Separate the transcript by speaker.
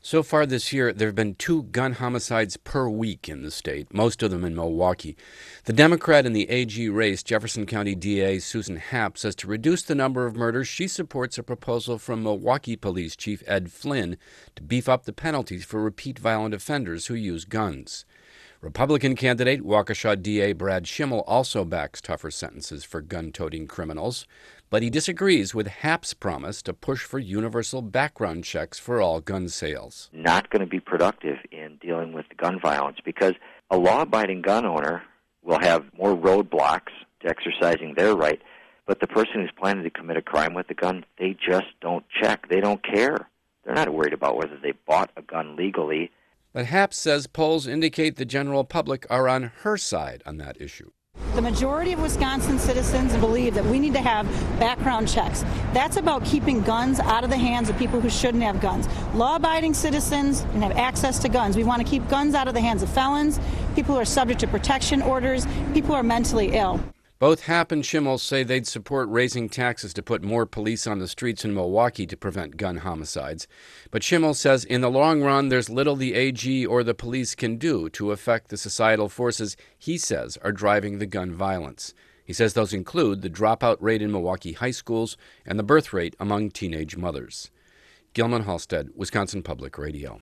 Speaker 1: So far this year, there have been 2 gun homicides per week in the state, most of them in Milwaukee. The Democrat in the AG race, Jefferson County DA Susan Happ, says to reduce the number of murders, she supports a proposal from Milwaukee Police Chief Ed Flynn to beef up the penalties for repeat violent offenders who use guns. Republican candidate Waukesha DA Brad Schimmel also backs tougher sentences for gun-toting criminals, but he disagrees with Happ's promise to push for universal background checks for all gun sales.
Speaker 2: Not going to be productive in dealing with gun violence because a law-abiding gun owner will have more roadblocks to exercising their right, but the person who's planning to commit a crime with a gun, they just don't check. They don't care. They're not worried about whether they bought a gun legally.
Speaker 1: But Happ says polls indicate the general public are on her side on that issue.
Speaker 3: The majority of Wisconsin citizens believe that we need to have background checks. That's about keeping guns out of the hands of people who shouldn't have guns. Law-abiding citizens can have access to guns. We want to keep guns out of the hands of felons, people who are subject to protection orders, people who are mentally ill.
Speaker 1: Both Happ and Schimmel say they'd support raising taxes to put more police on the streets in Milwaukee to prevent gun homicides. But Schimmel says in the long run, there's little the AG or the police can do to affect the societal forces he says are driving the gun violence. He says those include the dropout rate in Milwaukee high schools and the birth rate among teenage mothers. Gilman Halstead, Wisconsin Public Radio.